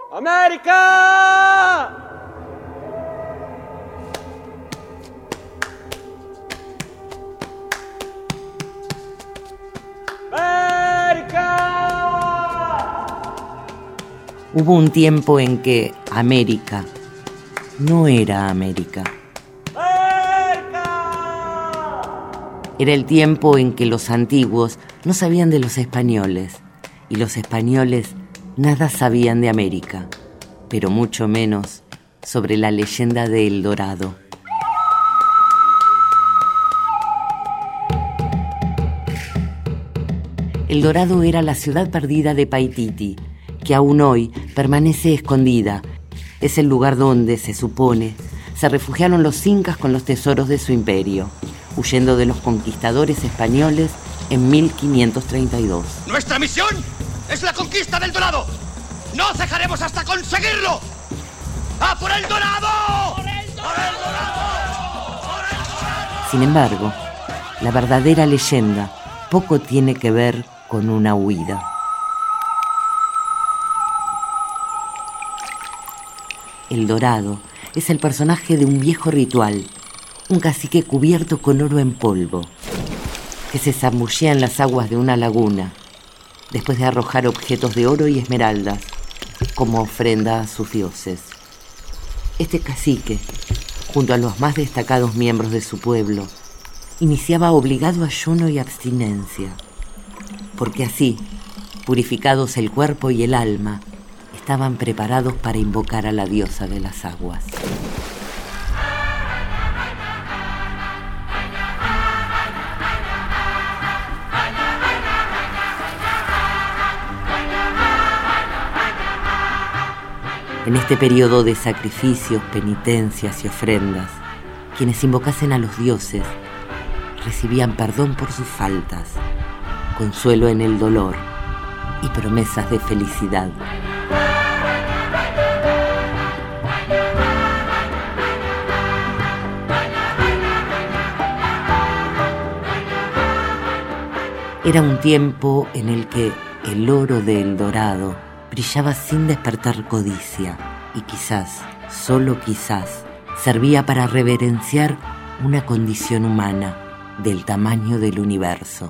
¡América! Hubo un tiempo en que América no era América. Era el tiempo en que los antiguos no sabían de los españoles y los españoles nada sabían de América, pero mucho menos sobre la leyenda de El Dorado. El Dorado era la ciudad perdida de Paititi, que aún hoy permanece escondida. Es el lugar donde, se supone, se refugiaron los incas con los tesoros de su imperio, huyendo de los conquistadores españoles en 1532. ¡Nuestra misión es la conquista del Dorado! ¡No cejaremos hasta conseguirlo! ¡A por el Dorado! ¡Por el Dorado! ¡Por el Dorado! Sin embargo, la verdadera leyenda poco tiene que ver con una huida. El Dorado es el personaje de un viejo ritual, un cacique cubierto con oro en polvo, que se zambullía en las aguas de una laguna, después de arrojar objetos de oro y esmeraldas como ofrenda a sus dioses. Este cacique, junto a los más destacados miembros de su pueblo, iniciaba obligado ayuno y abstinencia, porque así, purificados el cuerpo y el alma, estaban preparados para invocar a la diosa de las aguas. En este periodo de sacrificios, penitencias y ofrendas, quienes invocasen a los dioses recibían perdón por sus faltas, consuelo en el dolor y promesas de felicidad. Era un tiempo en el que el oro de El Dorado brillaba sin despertar codicia y quizás, solo quizás, servía para reverenciar una condición humana del tamaño del universo.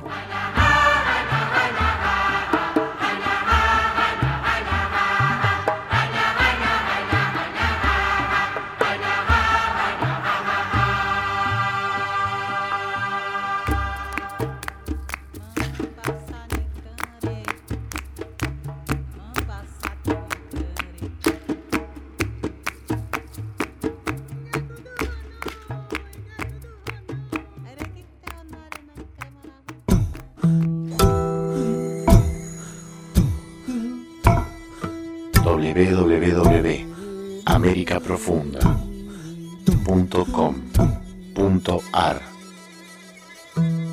www.americaprofunda.com.ar